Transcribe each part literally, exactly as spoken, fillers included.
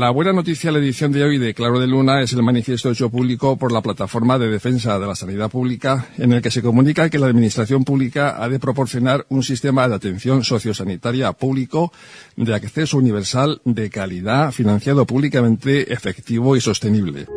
La buena noticia de la edición de hoy de Claro de Luna es el manifiesto hecho público por la Plataforma de Defensa de la Sanidad Pública, en el que se comunica que la Administración Pública ha de proporcionar un sistema de atención sociosanitaria público de acceso universal, de calidad, financiado públicamente, efectivo y sostenible.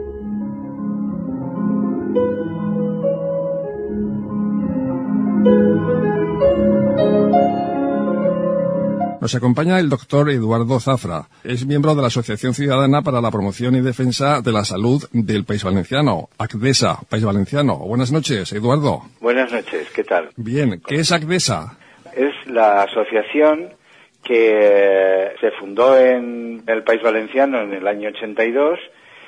Nos acompaña el doctor Eduardo Zafra. Es miembro de la Asociación Ciudadana para la Promoción y Defensa de la Salud del País Valenciano, ACDESA, País Valenciano. Buenas noches, Eduardo. Buenas noches, ¿qué tal? Bien, ¿qué es ACDESA? Es la asociación que se fundó en el País Valenciano en el año ochenta y dos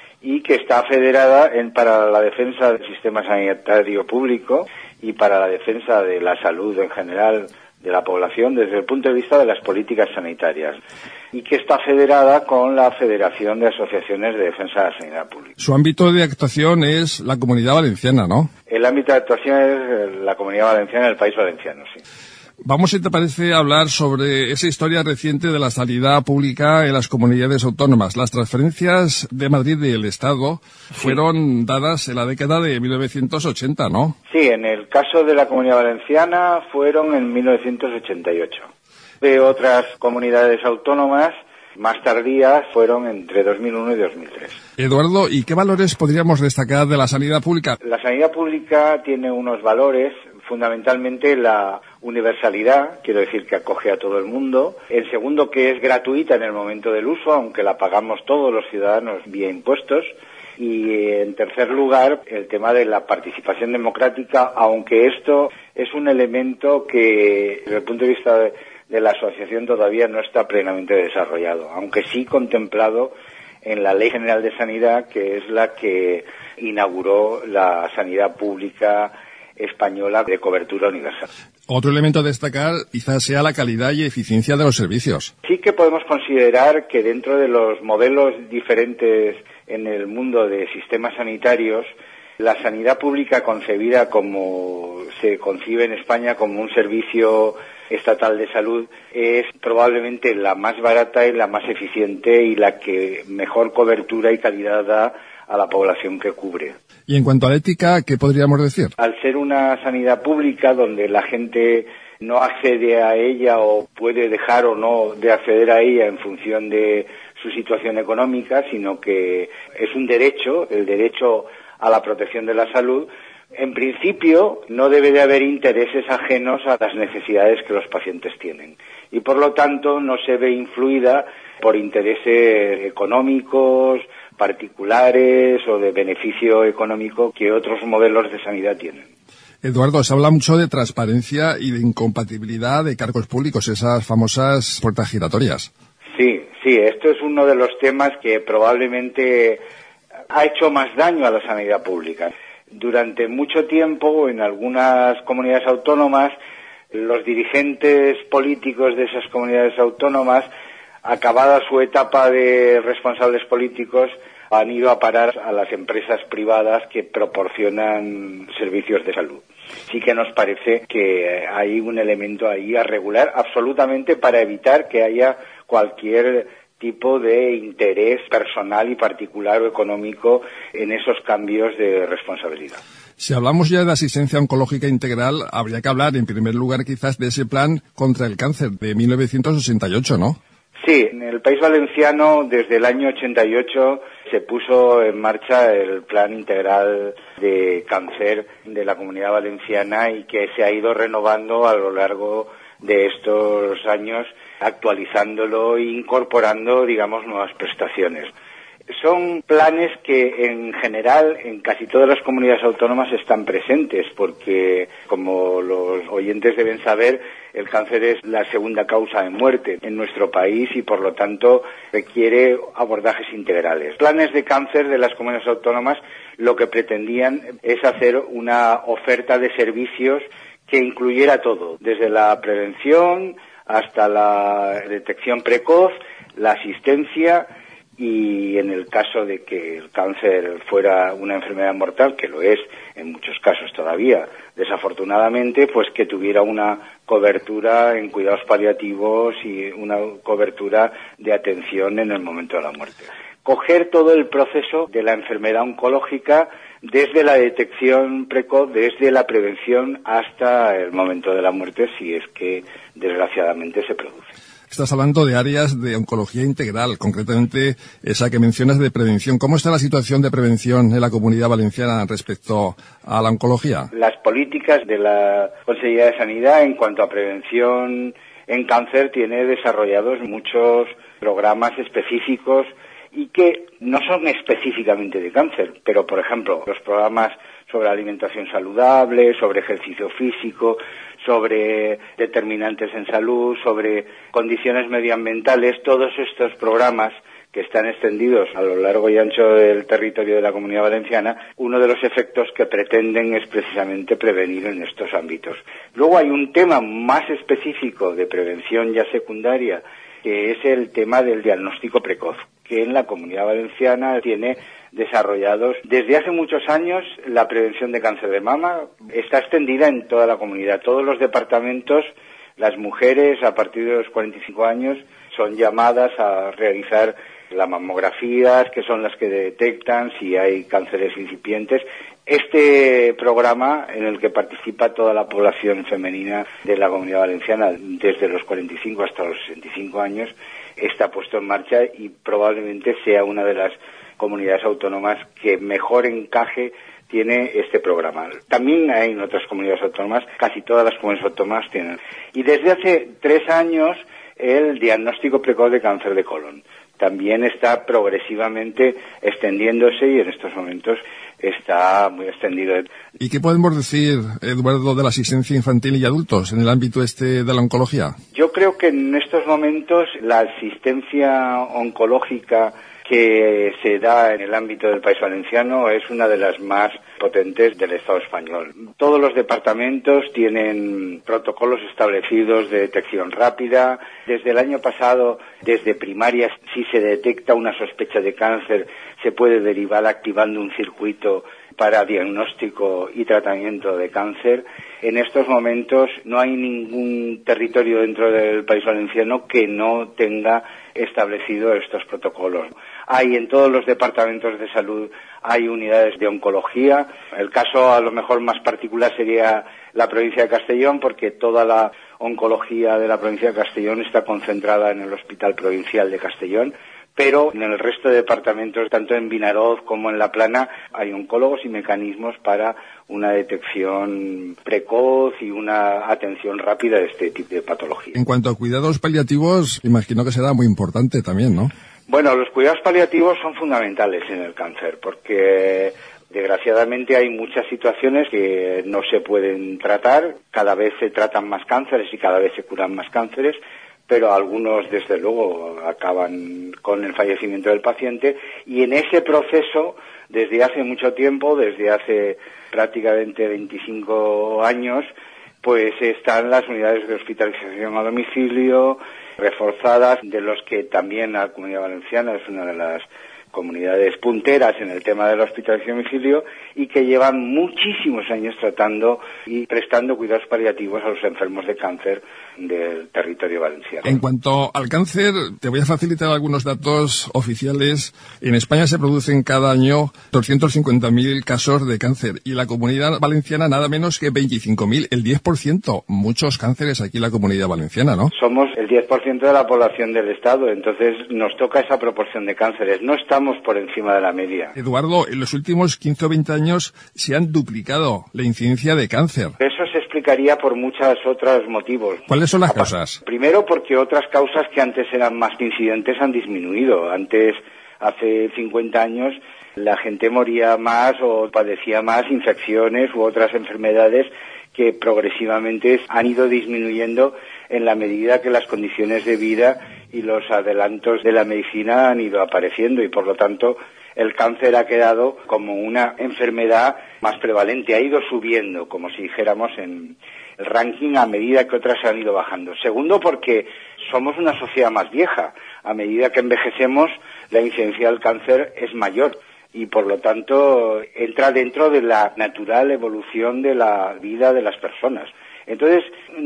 y que está federada en, para la defensa del sistema sanitario público y para la defensa de la salud en general de la población desde el punto de vista de las políticas sanitarias y que está federada con la Federación de Asociaciones de Defensa de la Sanidad Pública. Su ámbito de actuación es la Comunidad Valenciana, ¿no? El ámbito de actuación es la Comunidad Valenciana, el País Valenciano, sí. Vamos, si te parece, a hablar sobre esa historia reciente de la sanidad pública en las comunidades autónomas. Las transferencias de Madrid del Estado fueron dadas en la década de mil novecientos ochenta, ¿no? Sí, en el caso de la Comunidad Valenciana fueron en mil novecientos ochenta y ocho. De otras comunidades autónomas más tardías fueron entre dos mil uno y dos mil tres. Eduardo, ¿y qué valores podríamos destacar de la sanidad pública? La sanidad pública tiene unos valores, fundamentalmente la universalidad, quiero decir que acoge a todo el mundo. El segundo, que es gratuita en el momento del uso, aunque la pagamos todos los ciudadanos vía impuestos. Y en tercer lugar, el tema de la participación democrática, aunque esto es un elemento que desde el punto de vista de, de la asociación todavía no está plenamente desarrollado, aunque sí contemplado en la Ley General de Sanidad, que es la que inauguró la sanidad pública española de cobertura universal. Otro elemento a destacar quizás sea la calidad y eficiencia de los servicios. Sí que podemos considerar que dentro de los modelos diferentes en el mundo de sistemas sanitarios, la sanidad pública concebida como se concibe en España como un servicio estatal de salud es probablemente la más barata y la más eficiente y la que mejor cobertura y calidad da a la población que cubre. Y en cuanto a la ética, ¿qué podríamos decir? Al ser una sanidad pública donde la gente no accede a ella o puede dejar o no de acceder a ella en función de su situación económica, sino que es un derecho, el derecho a la protección de la salud, en principio no debe de haber intereses ajenos a las necesidades que los pacientes tienen. Y por lo tanto no se ve influida por intereses económicos, particulares o de beneficio económico que otros modelos de sanidad tienen. Eduardo, se habla mucho de transparencia y de incompatibilidad de cargos públicos, esas famosas puertas giratorias. Sí, sí, esto es uno de los temas que probablemente ha hecho más daño a la sanidad pública. Durante mucho tiempo, en algunas comunidades autónomas, los dirigentes políticos de esas comunidades autónomas, acabada su etapa de responsables políticos, han ido a parar a las empresas privadas que proporcionan servicios de salud. Sí que nos parece que hay un elemento ahí a regular absolutamente para evitar que haya cualquier tipo de interés personal y particular o económico en esos cambios de responsabilidad. Si hablamos ya de asistencia oncológica integral, habría que hablar en primer lugar quizás de ese plan contra el cáncer de mil novecientos sesenta y ocho, ¿no? Sí, en el País Valenciano desde el año ochenta y ocho se puso en marcha el Plan Integral de Cáncer de la Comunidad Valenciana y que se ha ido renovando a lo largo de estos años, actualizándolo e incorporando, digamos, nuevas prestaciones. Son planes que en general en casi todas las comunidades autónomas están presentes porque, como los oyentes deben saber, el cáncer es la segunda causa de muerte en nuestro país y por lo tanto requiere abordajes integrales. Planes de cáncer de las comunidades autónomas lo que pretendían es hacer una oferta de servicios que incluyera todo, desde la prevención hasta la detección precoz, la asistencia y en el caso de que el cáncer fuera una enfermedad mortal, que lo es en muchos casos todavía, desafortunadamente, pues que tuviera una cobertura en cuidados paliativos y una cobertura de atención en el momento de la muerte. coger todo el proceso de la enfermedad oncológica desde la detección precoz, desde la prevención hasta el momento de la muerte, si es que desgraciadamente se produce. Estás hablando de áreas de oncología integral, concretamente esa que mencionas de prevención. ¿Cómo está la situación de prevención en la Comunidad Valenciana respecto a la oncología? Las políticas de la Consejería de Sanidad en cuanto a prevención en cáncer tiene desarrollados muchos programas específicos y que no son específicamente de cáncer, pero por ejemplo los programas sobre alimentación saludable, sobre ejercicio físico, sobre determinantes en salud, sobre condiciones medioambientales, todos estos programas que están extendidos a lo largo y ancho del territorio de la Comunidad Valenciana, uno de los efectos que pretenden es precisamente prevenir en estos ámbitos. Luego hay un tema más específico de prevención ya secundaria, que es el tema del diagnóstico precoz, que en la Comunidad Valenciana tiene desarrollados desde hace muchos años. La prevención de cáncer de mama está extendida en toda la comunidad. Todos los departamentos, las mujeres a partir de los cuarenta y cinco años son llamadas a realizar las mamografías, que son las que detectan si hay cánceres incipientes. Este programa, en el que participa toda la población femenina de la Comunidad Valenciana desde los cuarenta y cinco hasta los sesenta y cinco años, está puesto en marcha y probablemente sea una de las comunidades autónomas que mejor encaje tiene este programa. También hay en otras comunidades autónomas, casi todas las comunidades autónomas tienen. Y desde hace tres años el diagnóstico precoz de cáncer de colon también está progresivamente extendiéndose y en estos momentos está muy extendido. ¿Y qué podemos decir, Eduardo, de la asistencia infantil y adultos en el ámbito este de la oncología? Yo creo que en estos momentos la asistencia oncológica que se da en el ámbito del País Valenciano es una de las más potentes del Estado español. Todos los departamentos tienen protocolos establecidos de detección rápida. Desde el año pasado, desde primaria, si se detecta una sospecha de cáncer, se puede derivar activando un circuito para diagnóstico y tratamiento de cáncer. En estos momentos no hay ningún territorio dentro del País Valenciano que no tenga establecido estos protocolos. Hay en todos los departamentos de salud, hay unidades de oncología. El caso a lo mejor más particular sería la provincia de Castellón, porque toda la oncología de la provincia de Castellón está concentrada en el Hospital Provincial de Castellón, pero en el resto de departamentos, tanto en Vinaroz como en La Plana, hay oncólogos y mecanismos para una detección precoz y una atención rápida de este tipo de patología. En cuanto a cuidados paliativos, imagino que será muy importante también, ¿no? Bueno, los cuidados paliativos son fundamentales en el cáncer, porque desgraciadamente hay muchas situaciones que no se pueden tratar. Cada vez se tratan más cánceres y cada vez se curan más cánceres, pero algunos desde luego acaban con el fallecimiento del paciente, y en ese proceso desde hace mucho tiempo, desde hace prácticamente veinticinco años, pues están las unidades de hospitalización a domicilio reforzadas, de los que también la Comunidad Valenciana es una de las comunidades punteras en el tema de la hospitalización a domicilio y que llevan muchísimos años tratando y prestando cuidados paliativos a los enfermos de cáncer del territorio valenciano. En cuanto al cáncer, te voy a facilitar algunos datos oficiales. En España se producen cada año doscientos cincuenta mil casos de cáncer y la Comunidad Valenciana nada menos que veinticinco mil, el diez por ciento. Muchos cánceres aquí en la Comunidad Valenciana, ¿no? Somos el diez por ciento de la población del Estado, entonces nos toca esa proporción de cánceres. No estamos por encima de la media. Eduardo, en los últimos quince o veinte años se han duplicado la incidencia de cáncer. Eso se explicaría por muchos otros motivos. ¿Cuáles son las causas? Primero, porque otras causas que antes eran más incidentes han disminuido. Antes, hace cincuenta años, la gente moría más o padecía más infecciones u otras enfermedades que progresivamente han ido disminuyendo en la medida que las condiciones de vida y los adelantos de la medicina han ido apareciendo, y por lo tanto el cáncer ha quedado como una enfermedad más prevalente, ha ido subiendo, como si dijéramos, en el ranking a medida que otras han ido bajando. Segundo, porque somos una sociedad más vieja. A medida que envejecemos, la incidencia del cáncer es mayor y por lo tanto entra dentro de la natural evolución de la vida de las personas. Entonces,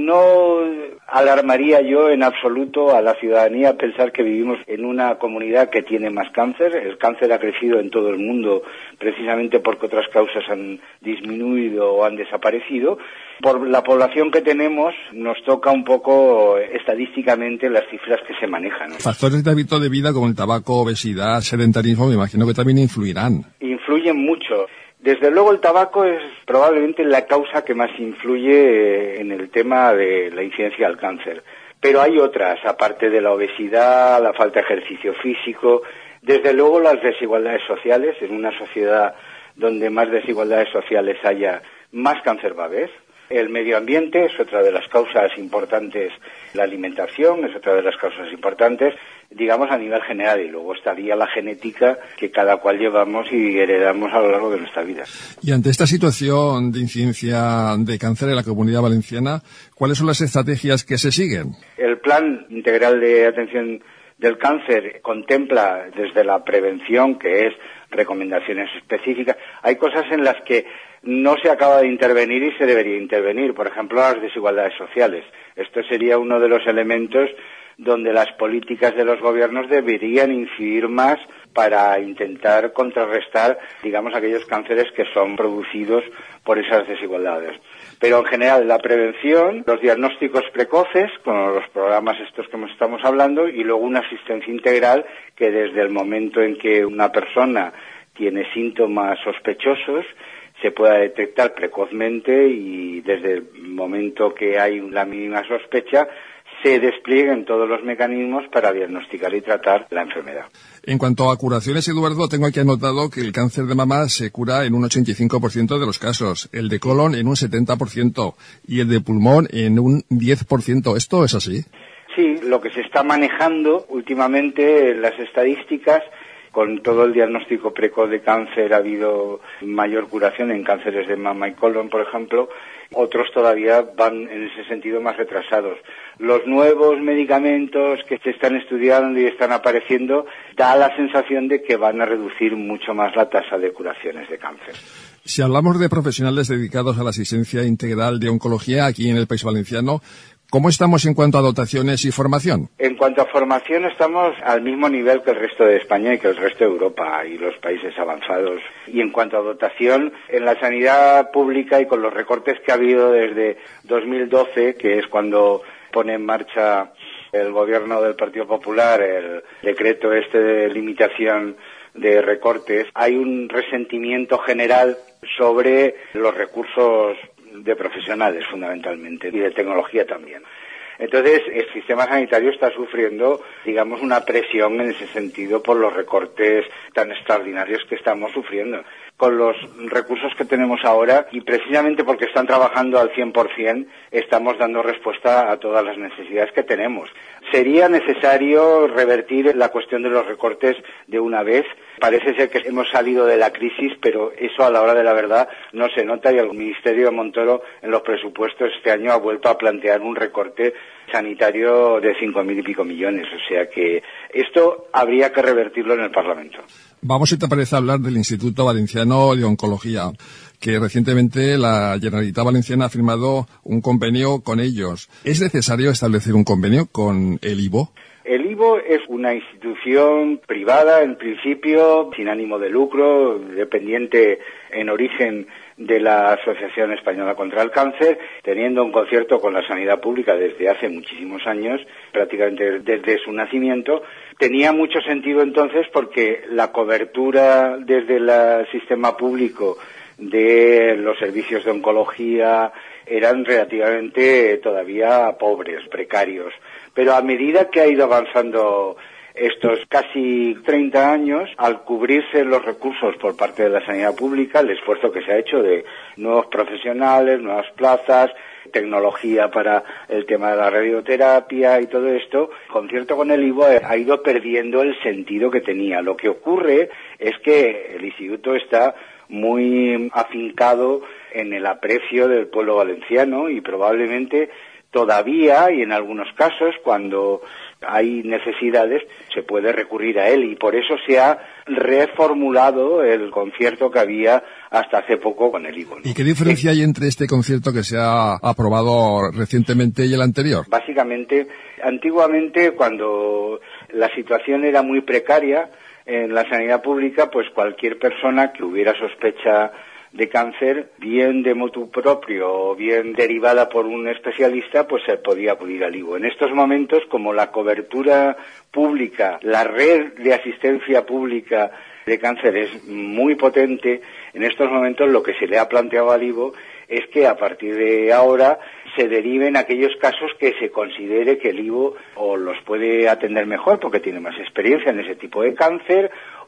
no alarmaría yo en absoluto a la ciudadanía pensar que vivimos en una comunidad que tiene más cáncer. El cáncer ha crecido en todo el mundo precisamente porque otras causas han disminuido o han desaparecido. Por la población que tenemos, nos toca un poco estadísticamente las cifras que se manejan, ¿no? Factores de hábito de vida como el tabaco, obesidad, sedentarismo, me imagino que también influirán. Influyen mucho. Desde luego el tabaco es probablemente la causa que más influye en el tema de la incidencia del cáncer. Pero hay otras, aparte de la obesidad, la falta de ejercicio físico, desde luego las desigualdades sociales. En una sociedad donde más desigualdades sociales haya, más cáncer va a haber. El medio ambiente es otra de las causas importantes, la alimentación es otra de las causas importantes, digamos a nivel general, y luego estaría la genética que cada cual llevamos y heredamos a lo largo de nuestra vida. Y ante esta situación de incidencia de cáncer en la Comunidad Valenciana, ¿cuáles son las estrategias que se siguen? El Plan Integral de Atención del Cáncer contempla desde la prevención, que es recomendaciones específicas. Hay cosas en las que no se acaba de intervenir y se debería intervenir, por ejemplo, las desigualdades sociales. Esto sería uno de los elementos donde las políticas de los gobiernos deberían incidir más para intentar contrarrestar, digamos, aquellos cánceres que son producidos por esas desigualdades. Pero en general la prevención, los diagnósticos precoces, con los programas estos que estamos hablando, y luego una asistencia integral que desde el momento en que una persona tiene síntomas sospechosos se pueda detectar precozmente y desde el momento que hay la mínima sospecha se desplieguen todos los mecanismos para diagnosticar y tratar la enfermedad. En cuanto a curaciones, Eduardo, tengo aquí anotado que el cáncer de mama se cura en un ochenta y cinco por ciento de los casos, el de colon en un setenta por ciento y el de pulmón en un diez por ciento. ¿Esto es así? Sí, lo que se está manejando últimamente en las estadísticas, con todo el diagnóstico precoz de cáncer ha habido mayor curación en cánceres de mama y colon, por ejemplo. Otros todavía van en ese sentido más retrasados. Los nuevos medicamentos que se están estudiando y están apareciendo da la sensación de que van a reducir mucho más la tasa de curaciones de cáncer. Si hablamos de profesionales dedicados a la asistencia integral de oncología aquí en el País Valenciano, ¿cómo estamos en cuanto a dotaciones y formación? En cuanto a formación estamos al mismo nivel que el resto de España y que el resto de Europa y los países avanzados. Y en cuanto a dotación, en la sanidad pública y con los recortes que ha habido desde dos mil doce, que es cuando pone en marcha el gobierno del Partido Popular el decreto este de limitación de recortes, hay un resentimiento general sobre los recursos de profesionales fundamentalmente y de tecnología también. Entonces, el sistema sanitario está sufriendo, digamos, una presión en ese sentido por los recortes tan extraordinarios que estamos sufriendo. Con los recursos que tenemos ahora, y precisamente porque están trabajando al cien por ciento, estamos dando respuesta a todas las necesidades que tenemos. Sería necesario revertir la cuestión de los recortes de una vez. Parece ser que hemos salido de la crisis, pero eso a la hora de la verdad no se nota, y el Ministerio de Montoro en los presupuestos este año ha vuelto a plantear un recorte sanitario de cinco mil y pico millones. O sea que esto habría que revertirlo en el Parlamento. Vamos, si te parece, a hablar del Instituto Valenciano de Oncología, que recientemente la Generalitat Valenciana ha firmado un convenio con ellos. ¿Es necesario establecer un convenio con el I V O? El I V O es una institución privada, en principio, sin ánimo de lucro, dependiente en origen de la Asociación Española contra el Cáncer, teniendo un concierto con la sanidad pública desde hace muchísimos años, prácticamente desde su nacimiento. Tenía mucho sentido entonces porque la cobertura desde el sistema público de los servicios de oncología eran relativamente todavía pobres, precarios. Pero a medida que ha ido avanzando estos casi treinta años, al cubrirse los recursos por parte de la sanidad pública, el esfuerzo que se ha hecho de nuevos profesionales, nuevas plazas, tecnología para el tema de la radioterapia y todo esto, concierto con el I V O ha ido perdiendo el sentido que tenía. Lo que ocurre es que el instituto está muy afincado en el aprecio del pueblo valenciano y probablemente todavía, y en algunos casos, cuando hay necesidades, se puede recurrir a él, y por eso se ha reformulado el concierto que había hasta hace poco con el IVO, ¿no? ¿Y qué diferencia hay entre este concierto que se ha aprobado recientemente y el anterior? Básicamente, antiguamente, cuando la situación era muy precaria en la sanidad pública, pues cualquier persona que hubiera sospecha de cáncer, bien de motu propio o bien derivada por un especialista, pues se podía acudir al IVO. En estos momentos, como la cobertura pública, la red de asistencia pública de cáncer es muy potente, en estos momentos lo que se le ha planteado al IVO es que a partir de ahora se deriven aquellos casos que se considere que el IVO o los puede atender mejor porque tiene más experiencia en ese tipo de cáncer,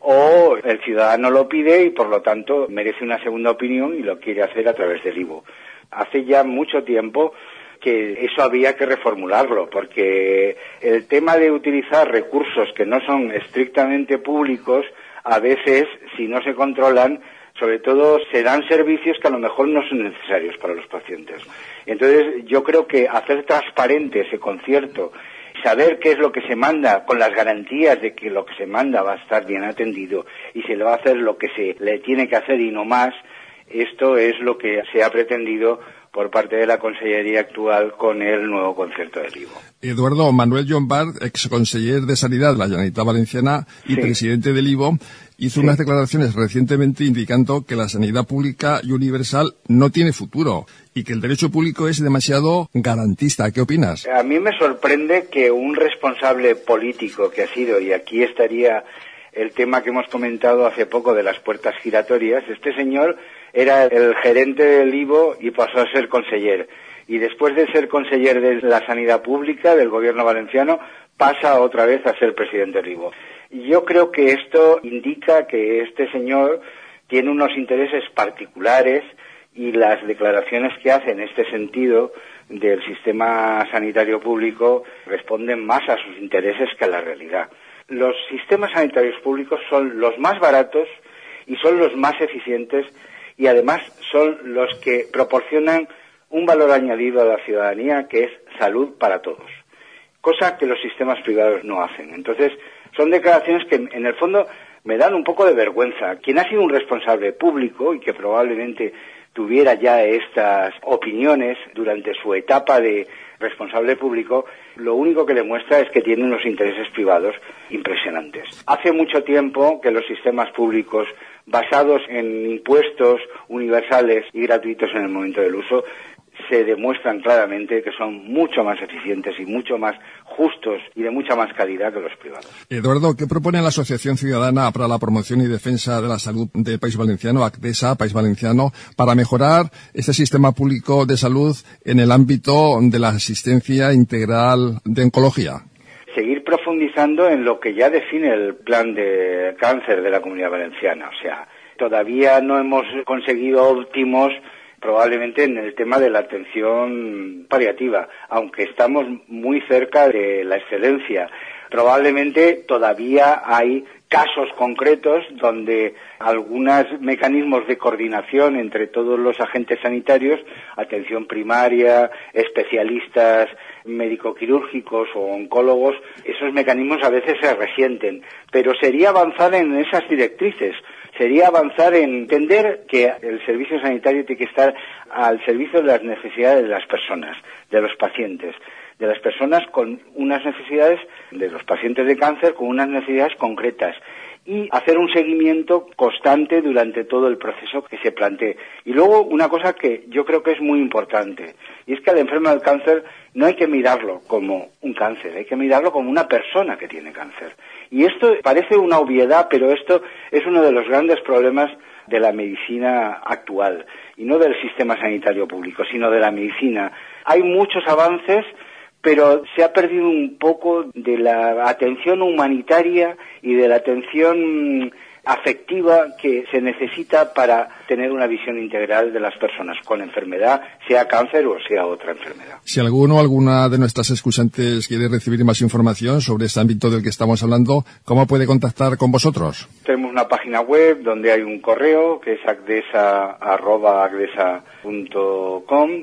o el ciudadano lo pide y por lo tanto merece una segunda opinión y lo quiere hacer a través del IVO. Hace ya mucho tiempo que eso había que reformularlo, porque el tema de utilizar recursos que no son estrictamente públicos, a veces, si no se controlan, sobre todo se dan servicios que a lo mejor no son necesarios para los pacientes. Entonces, yo creo que hacer transparente ese concierto, saber qué es lo que se manda, con las garantías de que lo que se manda va a estar bien atendido y se le va a hacer lo que se le tiene que hacer y no más, esto es lo que se ha pretendido por parte de la Consellería actual con el nuevo concierto del IVO. Eduardo Manuel Llombart, exconseller de Sanidad de la Generalitat Valenciana y sí. presidente del IVO, hizo sí. unas declaraciones recientemente indicando que la sanidad pública y universal no tiene futuro y que el derecho público es demasiado garantista. ¿Qué opinas? A mí me sorprende que un responsable político que ha sido, y aquí estaría el tema que hemos comentado hace poco de las puertas giratorias, este señor era el gerente del IVO y pasó a ser conseller. Y después de ser conseller de la sanidad pública del gobierno valenciano, pasa otra vez a ser presidente del IVO. Yo creo que esto indica que este señor tiene unos intereses particulares y las declaraciones que hace en este sentido del sistema sanitario público responden más a sus intereses que a la realidad. Los sistemas sanitarios públicos son los más baratos y son los más eficientes y además son los que proporcionan un valor añadido a la ciudadanía, que es salud para todos, cosa que los sistemas privados no hacen. Entonces, son declaraciones que en el fondo me dan un poco de vergüenza. Quien ha sido un responsable público y que probablemente tuviera ya estas opiniones durante su etapa de responsable público, lo único que demuestra es que tiene unos intereses privados impresionantes. Hace mucho tiempo que los sistemas públicos basados en impuestos universales y gratuitos en el momento del uso se demuestran claramente que son mucho más eficientes y mucho más justos y de mucha más calidad que los privados. Eduardo, ¿qué propone la Asociación Ciudadana para la Promoción y Defensa de la Salud del País Valenciano, ACDESA, País Valenciano, para mejorar este sistema público de salud en el ámbito de la asistencia integral de oncología? Seguir profundizando en lo que ya define el plan de cáncer de la Comunidad Valenciana. O sea, todavía no hemos conseguido óptimos probablemente en el tema de la atención paliativa, aunque estamos muy cerca de la excelencia. Probablemente todavía hay casos concretos donde algunos mecanismos de coordinación entre todos los agentes sanitarios, atención primaria, especialistas médico-quirúrgicos o oncólogos, esos mecanismos a veces se resienten, pero sería avanzar en esas directrices. Sería avanzar en entender que el servicio sanitario tiene que estar al servicio de las necesidades de las personas, de los pacientes, de las personas con unas necesidades, de los pacientes de cáncer con unas necesidades concretas, y hacer un seguimiento constante durante todo el proceso que se plantee. Y luego una cosa que yo creo que es muy importante, y es que al enfermo del cáncer no hay que mirarlo como un cáncer, hay que mirarlo como una persona que tiene cáncer. Y esto parece una obviedad, pero esto es uno de los grandes problemas de la medicina actual, y no del sistema sanitario público, sino de la medicina. Hay muchos avances, pero se ha perdido un poco de la atención humanitaria y de la atención afectiva que se necesita para tener una visión integral de las personas con enfermedad, sea cáncer o sea otra enfermedad. Si alguno o alguna de nuestras escuchantes quiere recibir más información sobre este ámbito del que estamos hablando, ¿cómo puede contactar con vosotros? Tenemos una página web donde hay un correo que es acdesa arroba acdesa punto com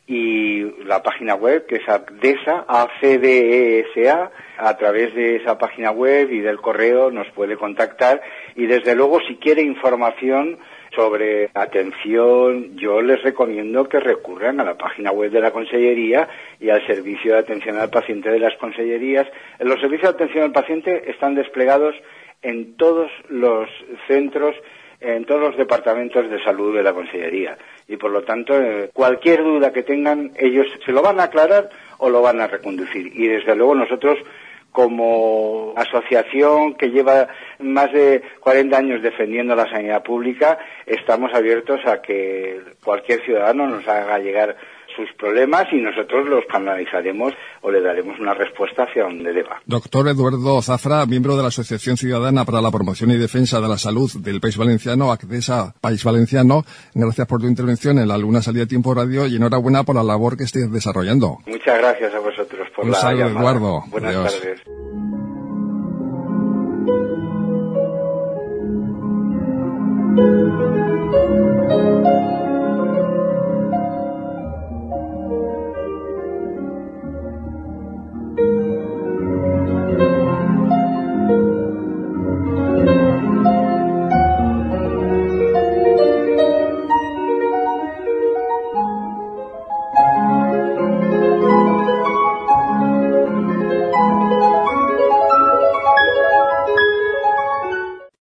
y la página web, que es ACDESA, A C D E S A. A través de esa página web y del correo nos puede contactar, y desde luego si quiere información sobre atención, yo les recomiendo que recurran a la página web de la Consellería y al servicio de atención al paciente de las consellerías. Los servicios de atención al paciente están desplegados en todos los centros, en todos los departamentos de salud de la Consellería, y por lo tanto eh, cualquier duda que tengan ellos se lo van a aclarar o lo van a reconducir, y desde luego nosotros, como asociación que lleva más de cuarenta años defendiendo la sanidad pública, estamos abiertos a que cualquier ciudadano nos haga llegar sus problemas y nosotros los canalizaremos o le daremos una respuesta hacia donde deba. Doctor Eduardo Zafra, miembro de la Asociación Ciudadana para la Promoción y Defensa de la Salud del País Valenciano, ACDESA País Valenciano, gracias por tu intervención en la Luna Salida de Tiempo Radio y enhorabuena por la labor que estés desarrollando. Muchas gracias a vosotros por Un la saludo, llamada. Eduardo. Buenas Adiós. tardes.